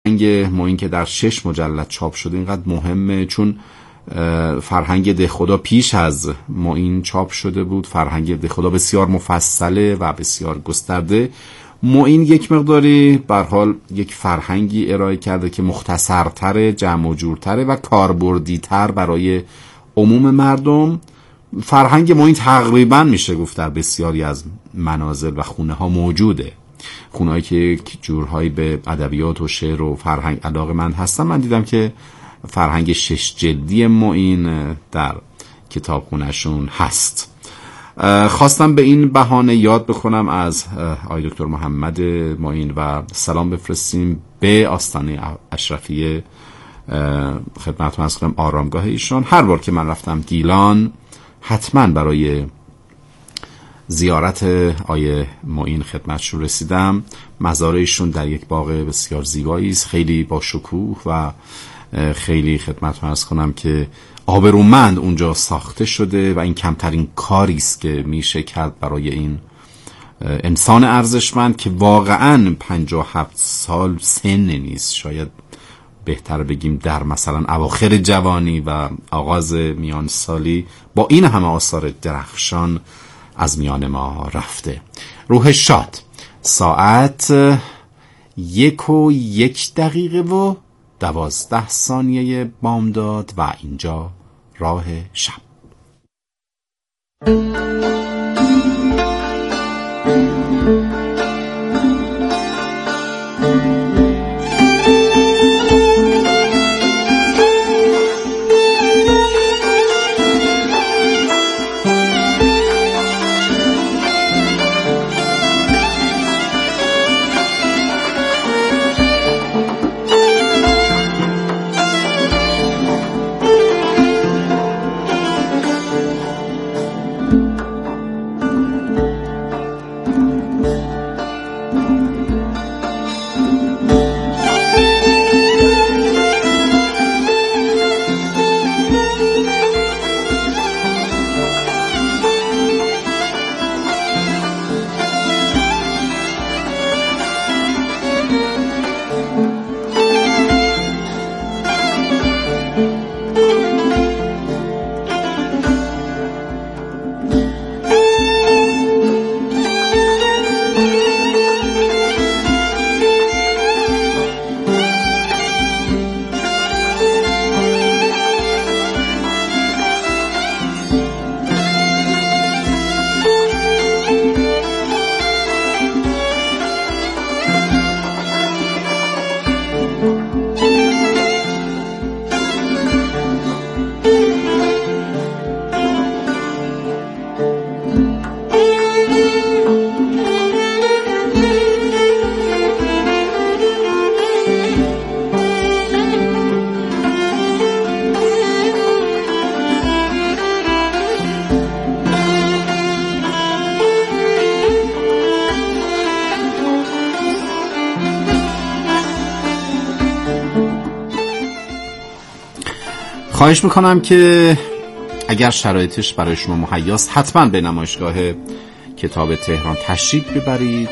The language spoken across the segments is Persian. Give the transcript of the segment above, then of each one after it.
معین که در 6 مجلد چاپ شده اینقدر مهمه، چون فرهنگ دهخدا پیش از معین چاپ شده بود. فرهنگ دهخدا بسیار مفصله و بسیار گسترده. معین یک مقداری به هر حال یک فرهنگی ارائه کرده که مختصرتره، جمع و جورتره و کاربردی‌تر برای عموم مردم. فرهنگ معین تقریبا میشه گفت در بسیاری از منازل و خونه ها موجوده. خونه‌هایی که جورهایی به ادبیات و شعر و فرهنگ علاقه‌مند هستن، من دیدم که فرهنگ 6 جلدی معین در کتابخونه‌شون هست. خواستم به این بهانه یاد بکنم از آقای دکتر محمد معین و سلام بفرستیم به آستانه اشرفیه، خدمتتون عرض کنم آرامگاه ایشان. هر بار که من رفتم گیلان حتما برای زیارت آیه معین خدمتشون رسیدم. مزار ایشون در یک باغ بسیار زیبایی است، خیلی با شکوه و خیلی خدمتتون عرض کنم که آبرومند اونجا ساخته شده و این کمترین کاری است که میشه کرد برای این انسان ارزشمند که واقعاً 57 سال سن نیست، شاید بهتر بگیم در مثلا اواخر جوانی و آغاز میان سالی با این همه آثار درخشان از میان ما رفته. روح شاد. ساعت 1:01 بامداد و اینجا راه شب. خواهش میکنم که اگر شرایطش برای شما مهیاست حتما به نمایشگاه کتاب تهران تشریف ببرید،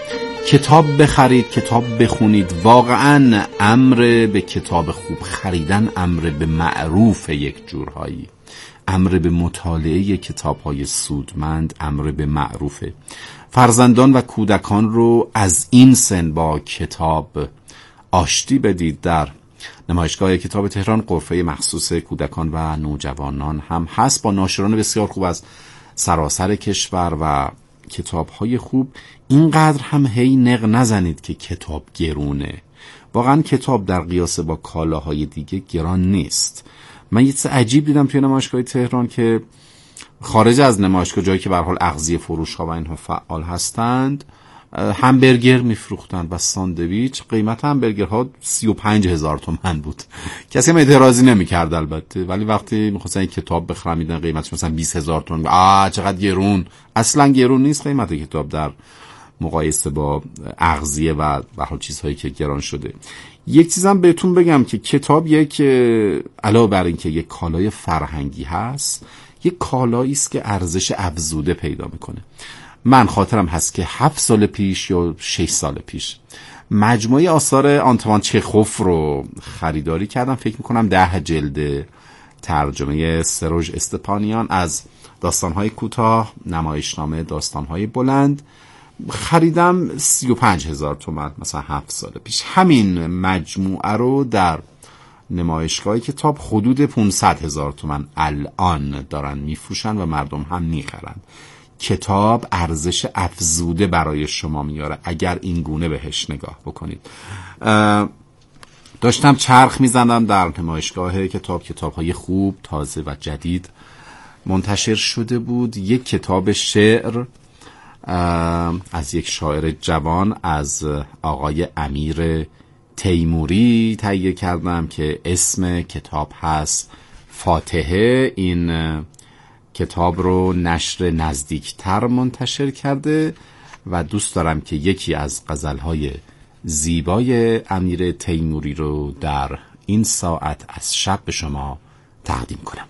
کتاب بخرید، کتاب بخونید. واقعا امر به کتاب خوب خریدن امر به معروف، یک جورهایی امر به مطالعه کتاب‌های سودمند امر به معروفه. فرزندان و کودکان رو از این سن با کتاب آشتی بدید. در نمایشگاه کتاب تهران غرفه مخصوص کودکان و نوجوانان هم هست با ناشران بسیار خوب از سراسر کشور و کتاب‌های خوب. اینقدر هم هی نق نزنید که کتاب گرونه. واقعا کتاب در قیاس با کالاهای دیگه گران نیست. من یه چیز عجیب دیدم توی نمایشگاه تهران که خارج از نمایشگاه، جایی که به هر حال اغذیه فروش ها و اینها فعال هستند، همبرگر میفروختند و ساندویچ. قیمت همبرگرها 35,000 تومان بود. کسی هم اعتراضی نمی‌کرد البته، ولی وقتی می‌خواستن کتاب بخرن میدن قیمتش مثلا 20,000 تومان. چقدر گرون. اصلا گرون نیست قیمت کتاب در مقایسه با اغذیه و به هر چیزهایی که گران شده. یک چیزم بهتون بگم که کتاب یک علاوه بر این که یک کالای فرهنگی هست، یک کالایی است که ارزش افزوده پیدا میکنه. من خاطرم هست که 7 سال پیش یا 6 سال پیش مجموعه آثار آنتوان چخوف رو خریداری کردم، فکر میکنم 10 جلد، ترجمه سروژ استپانیان، از داستانهای کوتاه، نمایشنامه، داستانهای بلند. خریدم 35,000 تومان، مثلا 7 سال پیش. همین مجموعه رو در نمایشگاه کتاب حدود 500,000 تومان الان دارن میفروشن و مردم هم میخرن. کتاب ارزش افزوده برای شما میاره اگر این گونه بهش نگاه بکنید. داشتم چرخ میزنم در نمایشگاه کتاب‌های خوب، تازه و جدید منتشر شده بود. یک کتاب شعر از یک شاعر جوان، از آقای امیر تیموری تهیه کردم که اسم کتاب هست فاتحه. این کتاب رو نشر نزدیکتر منتشر کرده و دوست دارم که یکی از غزلهای زیبای امیر تیموری رو در این ساعت از شب به شما تقدیم کنم.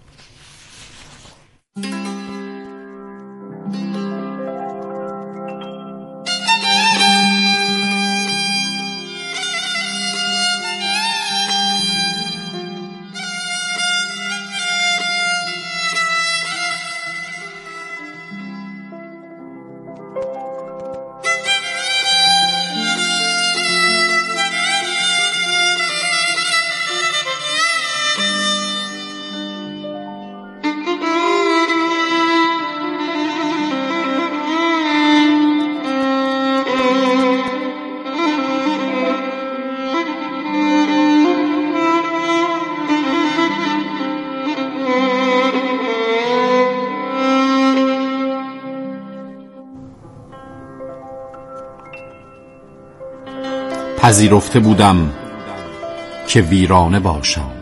پذیرفته بودم که ویرانه باشم،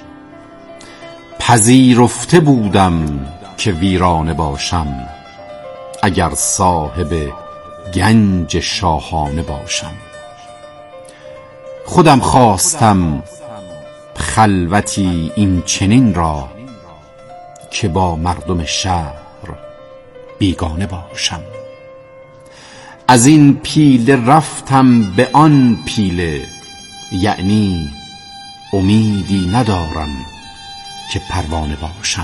پذیرفته بودم که ویرانه باشم، اگر صاحب گنج شاهانه باشم. خودم خواستم خلوتی این چنین را، که با مردم شهر بیگانه باشم. از این پیله رفتم به آن پیله، یعنی امیدی ندارم که پروانه باشم.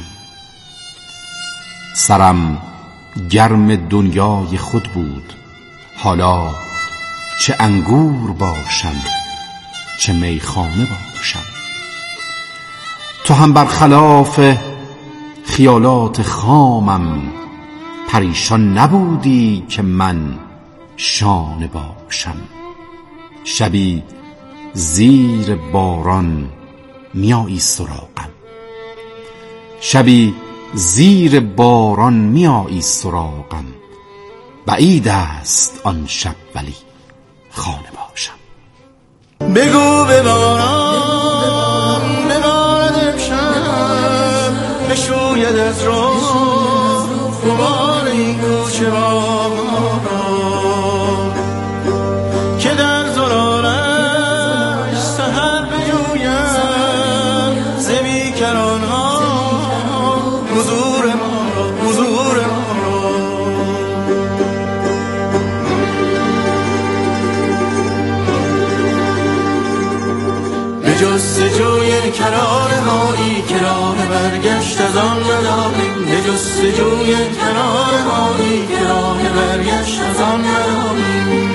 سرم گرم دنیای خود بود، حالا چه انگور باشم چه میخانه باشم. تو هم برخلاف خیالات خامم، پریشان نبودی که من شانه باشم. شبی زیر باران میایی سراغم، شبی زیر باران میایی سراغم، بعید است آن شب ولی خانه باشم. بگو به باران ببارد امشب، بشوید از راه غبار این کوچه را، که در زلالش سحر بجویم ز بیکرانها حضور ما را، حضور ما را. به جستجوی کنار مایی که راه برگشت از آن نداریم، به جستجوی کنار مایی که راه برگشت از آن نداریم.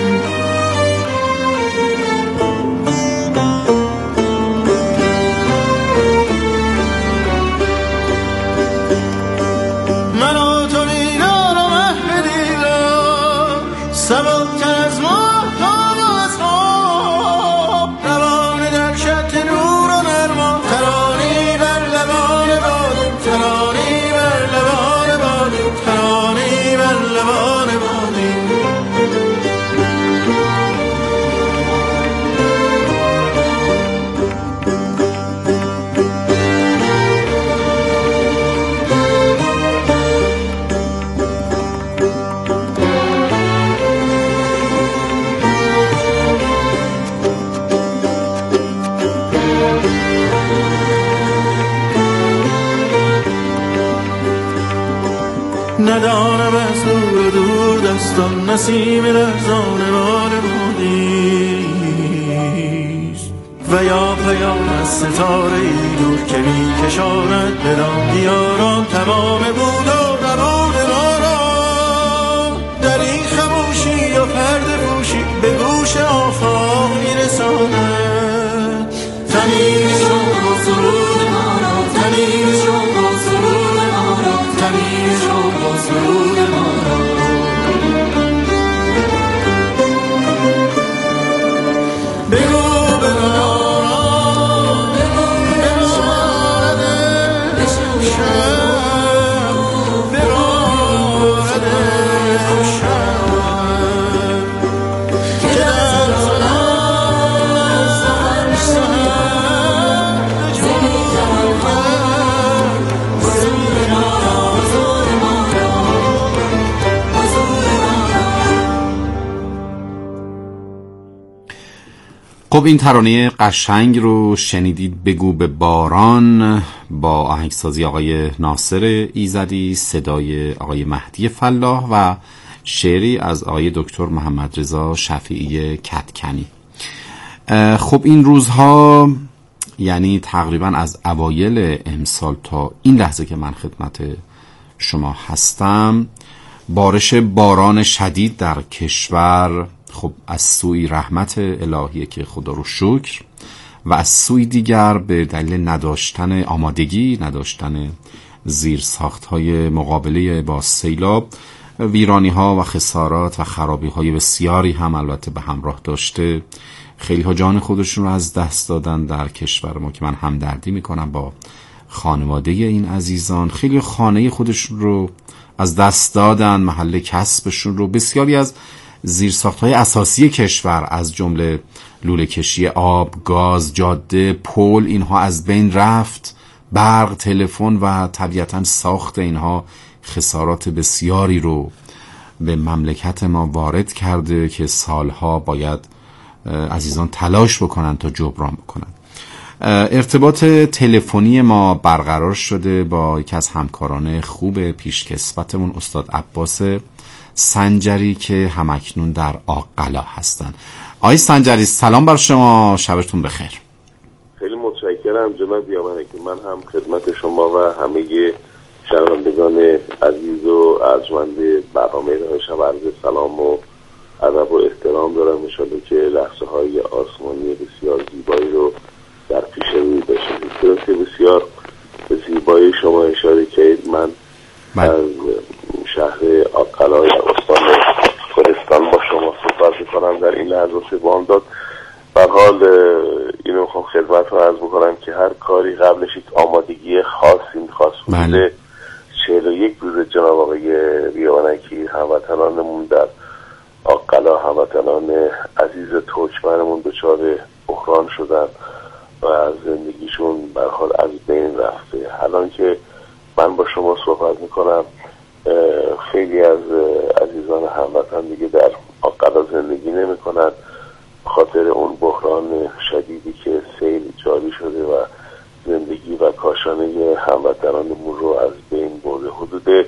منو تو دیدارم اهل دیدار، سبکتر از ماه و از خواب، روان در شط نور و نرما، ترانی بر لبان بادیم، ترانی بر لبان بادیم، ترانی بر لبان بادیم. ندانم از دور دور دستان نسیم لرزان بال بادی، و یا پیام از ستاره ای دور که می کشاند به راه یاران تمام بود و روان ما را. در این خموشی و پرده پوشی به گوش آفاق می رساند تمیم شوق و سرود ما را، تمیم شوق و سرود ما را، تمیم شوق و سرود ما را. بگو به باران، ببارد شب، ببارد شب که در ظلام از سحر جنون کرد حضور ما را، حضور ما را، حضور ما را. خب این ترانه قشنگ رو شنیدید، بگو به باران، با آهنگسازی آقای ناصر ایزدی، صدای آقای مهدی فلاح و شعری از آقای دکتر محمد رضا شفیعی کدکنی. خب این روزها، یعنی تقریبا از اوایل امسال تا این لحظه که من خدمت شما هستم، بارش باران شدید در کشور خب از سوی رحمت الهیه که خدا رو شکر، و از سوی دیگر به دلیل نداشتن آمادگی، نداشتن زیرساخت‌های مقابله با سیلاب، ویرانی‌ها و خسارات و خرابی‌های بسیاری هم البته به همراه داشته. خیلی ها جان خودشون رو از دست دادن در کشور ما که من همدردی میکنم با خانواده این عزیزان. خیلی خانه خودشون رو از دست دادن، محل کسبشون رو. بسیاری از زیرساخت‌های اساسی کشور از جمله لوله کشی آب، گاز، جاده، پل، اینها از بین رفت. برق، تلفن و طبیعتاً ساخت اینها خسارات بسیاری رو به مملکت ما وارد کرده که سالها باید عزیزان تلاش بکنن تا جبران بکنن. ارتباط تلفنی ما برقرار شده با یکی از همکاران خوب پیشکسوتمون، استاد عباس سنجری که همکنون در آقلا هستن. آقای سنجری سلام بر شما، شبتون بخیر. خیلی متشکرم جناب یامنه که من هم خدمت شما و همه شنوندگان عزیز و ارجمند برنامه شب عرض سلام و ادب و احترام دارم. انشالله که لحظه های آسمانی بسیار زیبایی رو در پیش روی داشتید. درسته بسیار زیبایی شما اشاره کردید. من از شهر آقلا یا استان کردستان با شما صحبت می‌کنم در این لحظات بامداد. به حال اینو میخوام خدمت رو عرض بکنم که هر کاری قبلش یک آمادگی خاصی میخواست بوده. 41 روز جناب آقای ریوانکی هموطنانمون در آقلا، هموطنان عزیز ترکمنمون دچار بحران شدن و زندگیشون به حال از بین رفته. الان که من با شما صحبت میکنم خیلی از عزیزان هموطن دیگه در آقلا زندگی نمیکنن به خاطر اون بحران شدیدی که سیل جاری شده و زندگی و کاشانه هموطنانمون رو از بین برده. حدود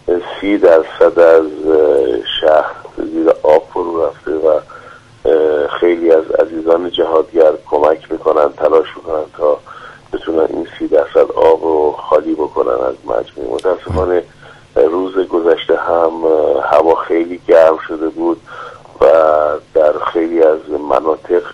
30% از شهر زیر آب فرو رفته و خیلی از عزیزان جهادگر کمک میکنن، تلاش میکنن تا بتونن این 30% آب رو خالی بکنن از مجموعه. متاسفانه روز گذشته هم هوا خیلی گرم شده بود و در خیلی از مناطق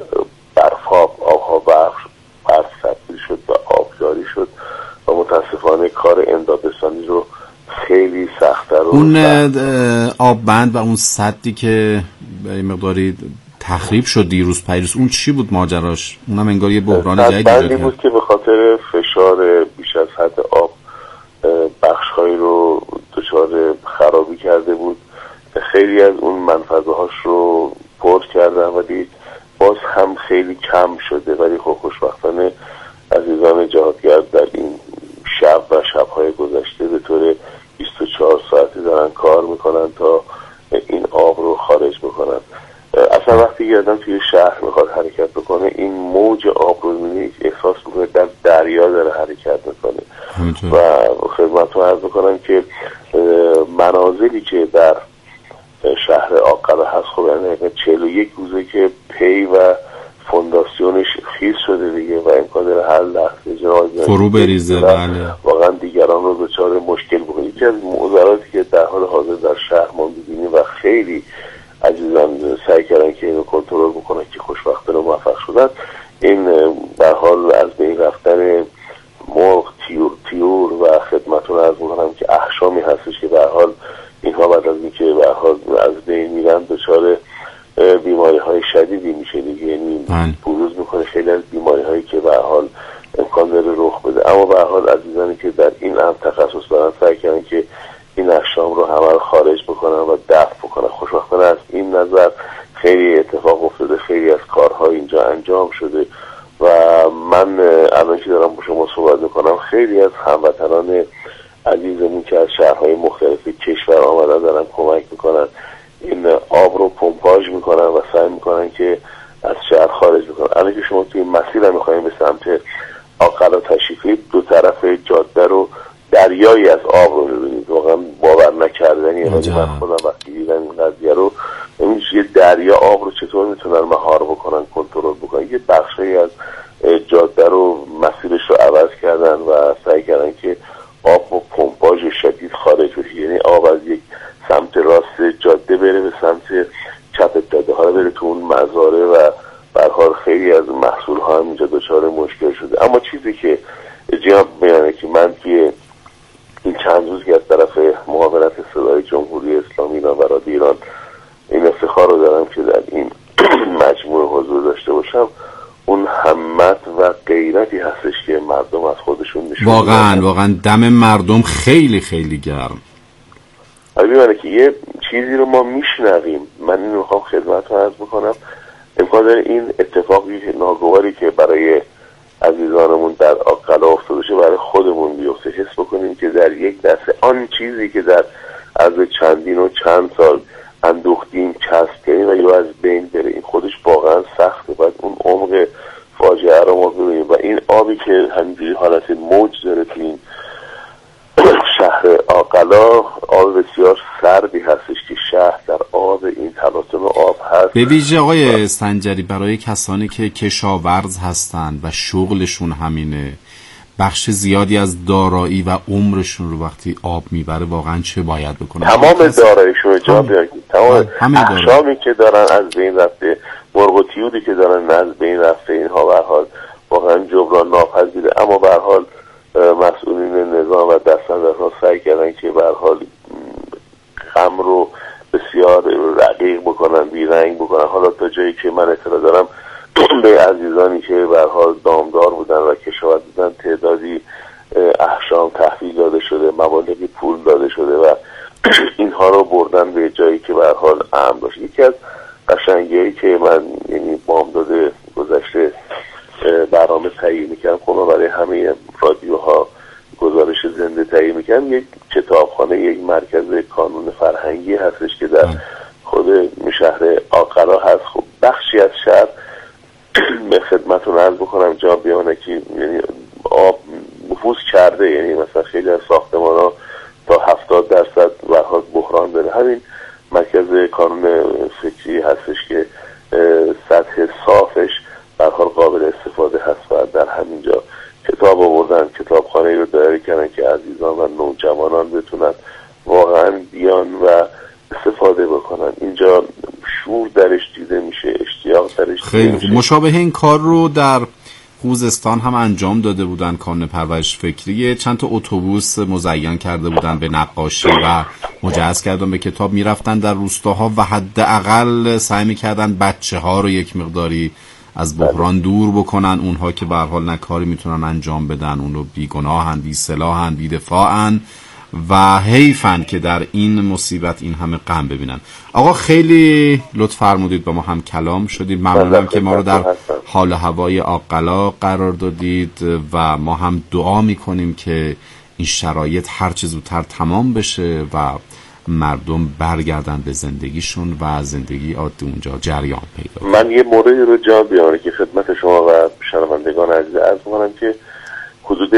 آبها برف تبدیل شد و آب جاری شد و متاسفانه کار امدادرسانی رو خیلی سخت‌تر. اون آببند و اون سدی که به مقداری تخریب شد دیروز پیروز، اون چی بود ماجراش؟ اونم انگار یه بحران جدیدی بود که به خاطر فشار بیش از حد آب بخش‌هایی رو دچار خرابی کرده بود. خیلی از اون منفذه‌هاش رو پر کردن ولی باز هم خیلی کم شده. ولی خب خوشبختانه عزیزان جهادگر در این شب و شب‌های گذشته به طور 24 ساعتی دارن کار میکنن تا این آب رو خارج بکنن. اصلا وقتی گردن توی شهر میخواد حرکت بکنه این موج آب رو میبینی احساس میکنه در دریا داره حرکت میکنه. و خدمتتون عرض بکنم که منازلی که در شهر آقلا هست خب یعنی 41 روزه که پی و فونداسیونش خیس شده و امکان داره هر لحظه جنازه فرو بریزه. بله واقعا دیگران رو دچار مشکل بکنه. یکی از معضلاتی که در حال حاضر در شهر ما می‌بینیم و خیلی عزیزان سعی کردن که اینو کنترل بکنن که خوشبختانه موفق شدن، این در حال از بین رفتن مرغ، طیور و خدمتتون عرض می‌کنم که احشامی هستش که به هر حال اینها بعد از اینکه به هر حال از بین میرن دچار بیماری‌های شدیدی میشه دیگه، یعنی بروز میکنه خیلی از بیماری‌هایی که به هر حال امکان داره رخ بده. اما به هر حال عزیزانی که در این امر تخصص دارن سعی کردن که این احشام رو همه رو خارج بکنن و دفع بکنن. خوشبختانه از این نظر خیلی اتفاق افتاده، خیلی از کارها اینجا انجام شده و من الان که دارم با شما صحبت میکنم خیلی از هموطنان عزیزمون که از شهرهای مختلف کشور آمدن دارن کمک میکنن، این آب رو پمپاژ میکنن و سعی میکنن که از شهر خارج بکنن. الان که شما توی مسیر هم میخوایم به سمت آقلا تشریفی، دو طرف جاده رو دریایی از آب رو میبینید، واقعا باور نکردنیه. ولی من خودم وقتی دیدم این قضیه رو، یه دریا آب رو چطور میتونن مهار بکنن، کنترل بکنن. یه بخشی از جاده رو مسیرش رو عوض کردن و سعی کردن که آب با پمپاژ شدید خارج بشه، یعنی آب از یک سمت راست جاده بره به سمت چپ جاده ها بره تو اون مزاره و به هر حال خیلی از محصول ها هم اینجا دچار مشکل شده. اما چیزی که جناب بیانه که من که این چند روز که از طرف معاونت صدای جمهوری اسلامی نوبراد ایران این افتخار رو دارم که در این مجموعه حضور داشته باشم، اون همت و غیرتی هستش که مردم از خودشون نشون میدن. واقعا دم مردم خیلی خیلی گرم. می‌بینه که یه چیزی رو ما میشنویم، من اینو میخوام خدمتتون عرض بکنم، امکان داره این اتفاقی ناگواری که برای عزیزانمون در آقلا افتاده شه برای خودمون بیفته. حس بکنیم که در یک دسته آن چیزی که در از چندین و چند سال اندوختیم، کسب کردیم و یا از بین بره، این خودش واقعا سخته. باید اون عمق فاجعه رو ما ببینیم و این آبی که همینجوری حالت موج داره تو این شهر آقلا، آب بسیار سردی هستش که شهر در آب این تلاطم آب هست. به ویژه آقای سنجری برای کسانی که کشاورز هستند و شغلشون همینه، بخش زیادی از دارایی و عمرشون رو وقتی آب میبره واقعا چه باید بکنن؟ تمام داراییشون رو جا بیارید، تمام احشامی که دارن از بین رفته، مرغ و طیوری که دارن از بین رفته، اینها به هر حال واقعا جبران ناپذیره. اما به هر حال مسئولین نظام و دستاندرها سعی کردن که به هر حال غم رو بسیار رقیق بکنن، بیرنگ بکنن. حالا تا جایی که من اطلاع دارم به عزیزانی که به هر حال دامدار بودن و کشاورز بودن تعدادی احشام تحویل داده شده، مبالغی پول داده شده و اینها رو بردن به جایی که به هر حال امن باشه. یکی از قشنگی‌هایی که من یعنی بامداد گذشته برنامه تهیه میکنم، خب برای همه رادیوها گزارش زنده تهیه میکنم، یک کتابخانه، یک مرکز کانون فرهنگی هستش که در خود شهر آقلا هست. خب بخشی از شهر به خدمتتون عرض بکنم جا بیانه که یعنی آب نفوذ کرده، یعنی مثلا خیلی از ساختمان‌ها تا 70% برحال بحران داره. همین مرکز کانون فکری هستش که سطح صافش برحال قابل استفاده هست و در همینجا کتاب آوردن، کتابخانه رو داره کردن که عزیزان و نوجوانان بتونن واقعا بیان و استفاده بکنن. اینجا شور درش دیده میشه، اشتیاق درش خیلی دیده میشه. مشابه این کار رو در خوزستان هم انجام داده بودن، کانون پرورش فکری چند تا اتوبوس مزین کرده بودن به نقاشی و مجهز کردن به کتاب، میرفتن در روستاها و حداقل سعی میکردن بچه‌ها رو یک مقداری از بحران دور بکنن، اونها که به هر حال نه کاری میتونن انجام بدن، اون رو بیگناهن، بی سلاحن، بی دفاعن و حیفن که در این مصیبت این همه غم ببینن. آقا خیلی لطف فرمودید با ما هم کلام شدید، ممنونم که ما رو در حال هوای آقلا قرار دادید و ما هم دعا میکنیم که این شرایط هر چه زودتر تمام بشه و مردم برگردن به زندگیشون و زندگی عادی اونجا جریان پیدا. من یه موردی رو جا بیارم که خدمت شما و شنوندگان عزیز عرض می‌کنم که حدود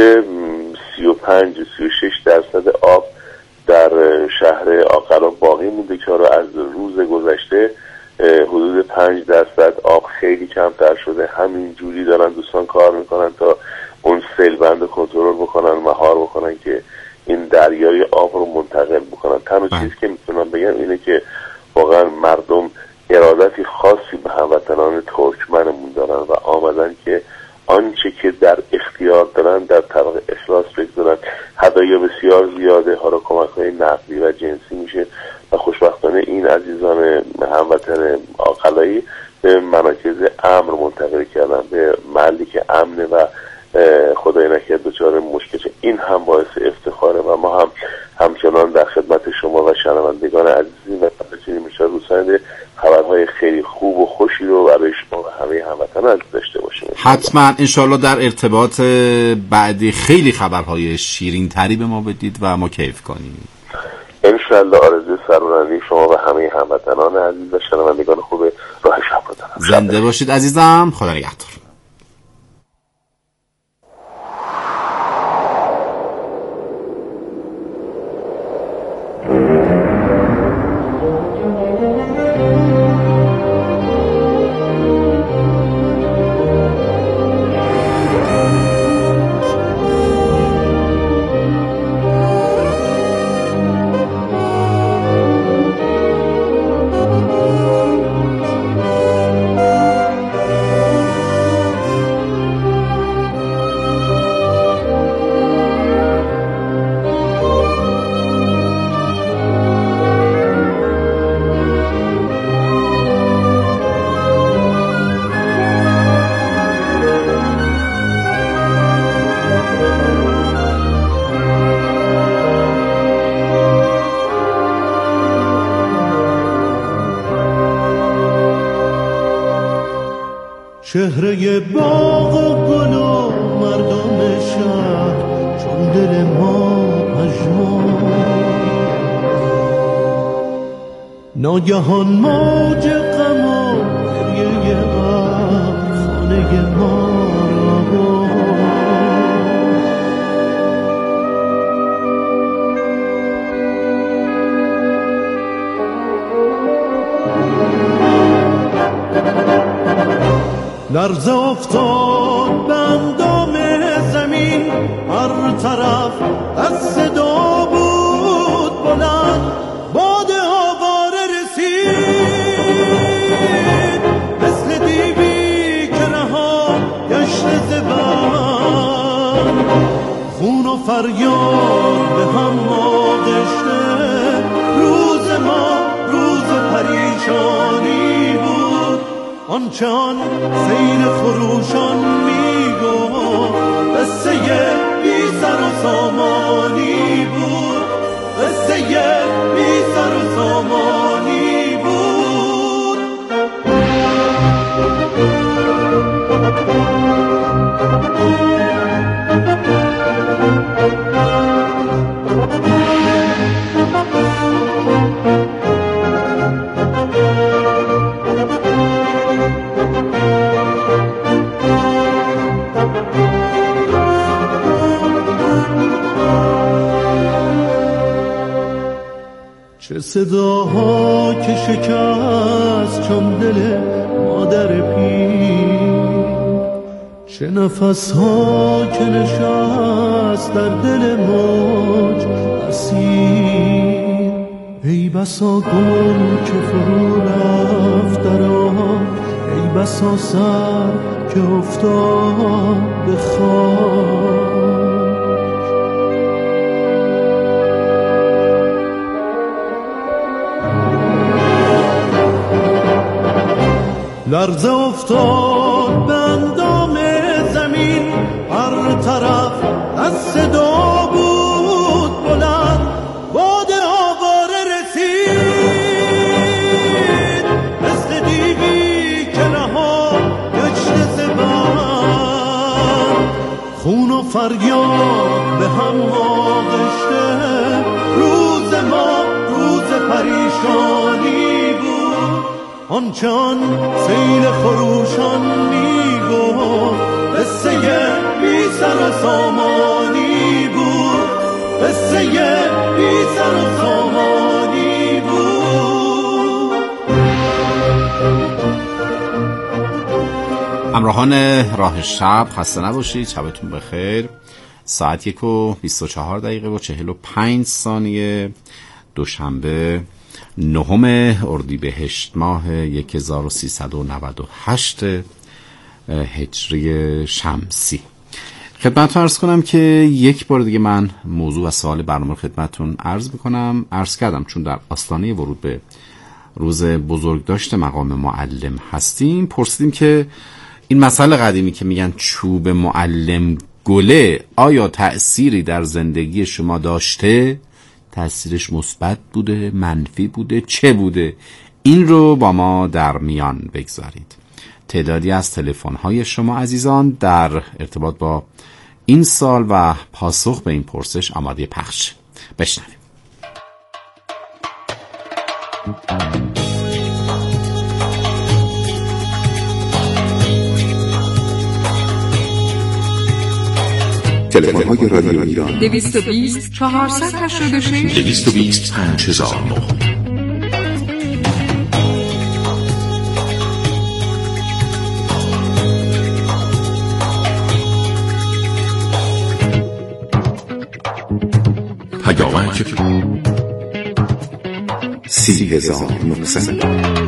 35-36% آب در شهر آقلا باقی مونده که رو از روز گذشته حدود 5% آب خیلی کمتر شده. همین جوری دارن دوستان کار میکنن تا اون سیل بند کنترل بکنن، مهار بکنن که این دریای آب رو منتقل بکنن. تنها چیزی که میتونم بگم اینه که واقعا مردم ارادتی خاصی به هموطنان ترکمنمون دارن و آمدن که آنچه که در اختیار دارن در طبق اخلاص بگذارن. هدایا بسیار زیاده، حالا کمک‌های نقدی و جنسی میشه و خوشبختانه این عزیزان هموطن عاقلایی به مراکز امن منتقل کردن، به محلی که امنه و خدای نکرد دچار مشکل. این هم باعث افتخاره و ما هم همچنان در خدمت شما و شنوندگان عزیزی و بتونیم ان شاءالله خبرهای خیلی خوب و خوشی رو برای شما و همه هموطنان عزیز داشته باشیم. حتما انشالله در ارتباط بعدی خیلی خبرهای شیرین تری به ما بدید و ما کیف کنیم. انشالله. آرزوی سرورندی شما و همه هموطنان عزیز و شنوندگان خوب راه شب رو دارم. زنده باشید عزیزم. خدا نگهدار. چهره باغ و گل و مردم شهر چون دل ما پژمرد، ناگهان موج غم و گریه ابر خانه ما را برد. لرزه افتاد به اندام زمین، هر طرف از صدا بود بلند، باد آواره رسید مثل دیوی که رها گشت زبان. خون و فریاد به هم آغشته، روز ما روز پریشانی بود. آنچه آن سیر خروشان میگفت قصه بی سر و سامانی بود، قصه بی سر و سامانی بود. چه صداها که شکست چون دل مادر پیر، چه نفسها که نشست در دل موج اسیر. ای بسا گل که فرو رفت در آب، ای بسا سر که افتاد به خاک. لرزه افتاد به اندام زمین، هر طرف از صدا بود بلند، باد آواره رسید مثل دیوی که رها گشت زبان. خون و فریاد به هم آغشته، روز ما روز پریشانی بود. آنچه آن سیل خروشان میگفت قصه بی سر و سامانی بود، قصه بی سر و سامانی بود. همراهان راه شب خسته نباشید، شبتون بخیر. ساعت 1:24 و 45 ثانیه، دوشنبه 9 اردیبهشت ماه 1398 هجری شمسی. خدمتتون عرض کنم که یک بار دیگه من موضوع و سوال برنامه خدمتتون عرض میکنم. عرض کردم چون در آستانه ورود به روز بزرگداشت مقام معلم هستیم، پرسیدیم که این مسئله قدیمی که میگن چوب معلم گله آیا تأثیری در زندگی شما داشته؟ تأثیرش مثبت بوده، منفی بوده، چه بوده؟ این رو با ما در میان بگذارید. تعدادی از تلفن‌های شما عزیزان در ارتباط با این سال و پاسخ به این پرسش آماده پخش. بشنویم. تلفن‌های رادیو ایران 220 486 220 5009. پیامک 30900.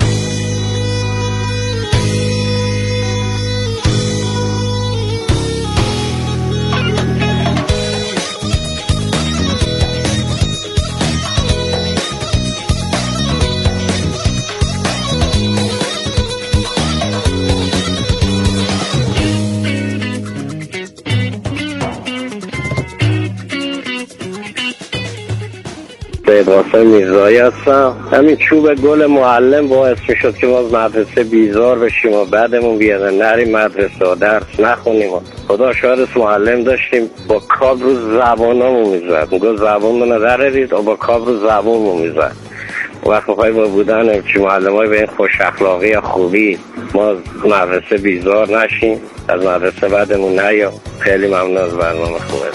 قاسم میرزایی هستم. همین چوب گل معلم باعث میشد که ما مدرسه بیزار بشیم و بعدمون بیادن نریم مدرسه و درس نخونیم. خدا شاید معلم داشتیم با کاب رو زبانمون میزد، میگو زبان رو ندارید و با کاب رو زبانمون میزد. وقت میخوایی با بودن چی معلم های به این خوش اخلاقی یا خوبی ما مدرسه بیزار نشیم، از مدرسه بعدمون نیا. خیلی ممنون از برنامه خوبه.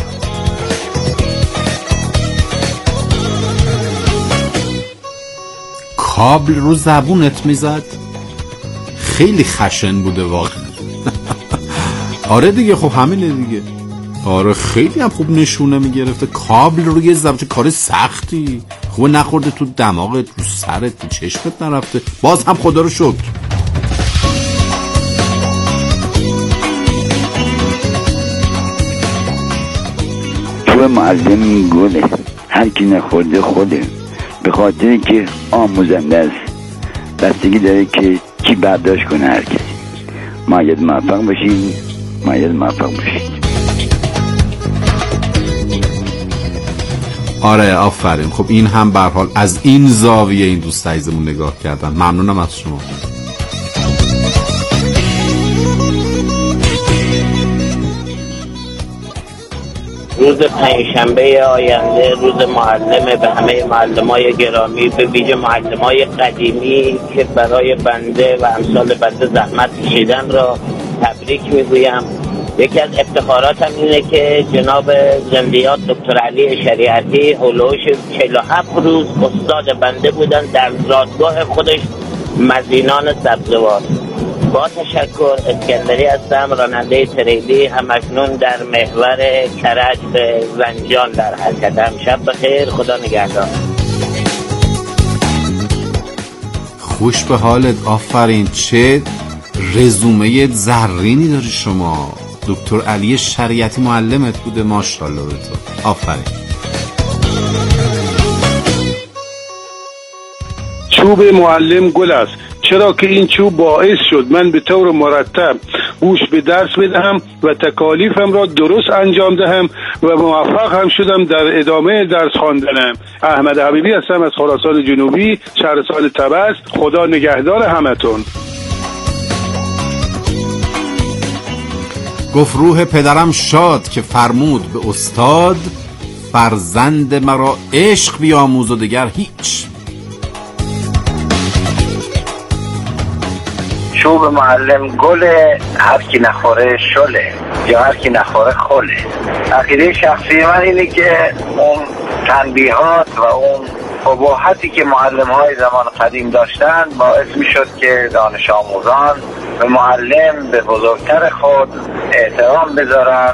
کابل رو زبونت میزد؟ خیلی خشن بوده واقعا. آره دیگه، خب همینه دیگه. آره خیلی هم خوب نشونه میگرفته. کابل رو یه زبون، چه کار سختی. خوب نخورده تو دماغت، رو سرت، تو چشمت نرفته. باز هم خدا رو شکر. تو معلم گله، هر کی نخورده خوده، به خاطر که آموزنده است. بستگی داره که کی برداشت کنه. هر کسی باید موفق باشید، باید موفق باشید. آره آفرین. خب این هم به هر حال از این زاویه این دوست عزیزمون نگاه کردن. ممنونم از شما. روز پنجشنبه آینده روز معلمه. به همه معلمای گرامی، به ویژه معلمای قدیمی که برای بنده و امثال بنده زحمت کشیدن را تبریک میگویم. یکی از افتخاراتم اینه که جناب زندیات دکتر علی شریعتی هولوش 47 روز استاد بنده بودن در زادگاه خودش مزینان سبزوار. با تشکر. اسکندری هستم، راننده تریلی، همکنون در محور کرج به زنجان در حرکتم. شب بخیر، خدا نگهدار. خوش به حالت، آفرین. چه رزومه زرینی داری شما. دکتر علی شریعتی معلمت بوده، ماشاءالله به تو. آفرین. چوب معلم گل است، چرا که این چوب باعث شد من به طور مرتب گوش به درس بدهم و تکالیفم را درست انجام دهم و موفق هم شدم در ادامه درس خواندنم. احمد حبیبی هستم از خراسان جنوبی، شهرستان طبس. خدا نگهدار همتون. گفت روح پدرم شاد که فرمود به استاد، فرزند مرا عشق بیاموز و دگر هیچ. چوب معلم گله، هر کی نخوره شله یا هر کی نخوره خله. عقیده شخصی من اینه که اون تنبیهات و اون اباحتی که معلم های زمان قدیم داشتن باعث می شد که دانش آموزان به معلم، به بزرگتر خود احترام بذارن